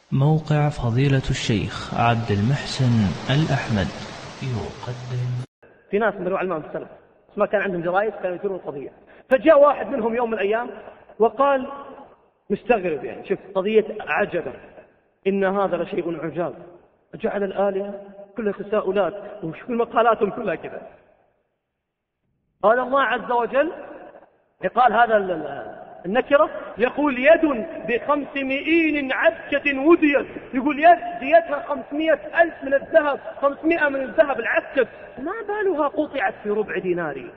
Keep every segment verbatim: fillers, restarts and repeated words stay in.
موقع فضيلة الشيخ عبد المحسن الأحمد يقدم. في ناس من علماء السلف ما كان عندهم جرائد كانوا يثيرون القضية، فجاء واحد منهم يوم من الأيام وقال مستغرب، يعني شوف قضية عجبا، إن هذا لشيء عجاب، جعل الآلهة كلها تساؤلات وشوف مقالاتهم كلها كذا. قال الله عز وجل، قال هذا النكرة يقول يد بخمسمائين عسكة وديت، يقول يد ديتها خمسمائة ألف من الذهب، خمسمائة من الذهب العسكة، ما بالها قطعت في ربع دينار.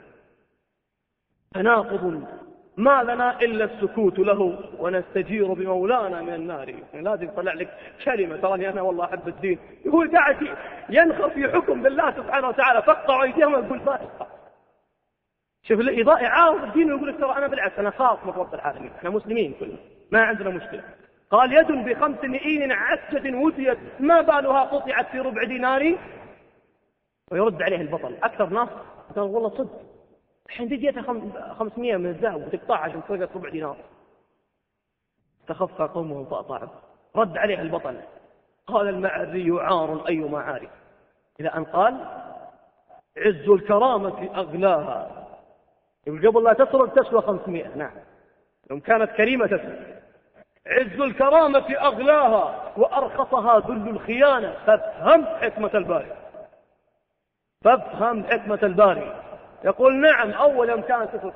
تناقض ما لنا إلا السكوت له ونستجير بمولانا من النار. يعني لازم يطلع لك كلمة تراني أنا والله أحب الدين، يقول قاعد ينخر في حكم بالله سبحانه وتعالى، فاقطعوا أيديهم ويقول فاسقة. شوف الإضاءة عارض الدين ويقول لك ترى أنا بالعكس أنا خاص من رب العالمين، احنا مسلمين كلنا ما عندنا مشكلة. قال يد بخمسمائين عسكة وديت ما بالها قطعت في ربع دينار. ويرد عليه البطل أكثر ناس قال والله صدق، الحين ديتها خمسمائة من الذهب وتقطعها عشان فرقت ربع دينار. تخفى قومه فأطاعوا. رد عليه البطل قال المعري عار أي معاري، إلى أن قال عز الكرامة أغلاها. يقول قبل لا تسرق تسوى خمسمائة، نعم يوم كانت كريمة تسوى. عز الكرامة أغلاها وأرخصها ذل الخيانة، فافهم حكمة الباري، فافهم حكمة الباري. يقول نعم أول يوم كانت تسرق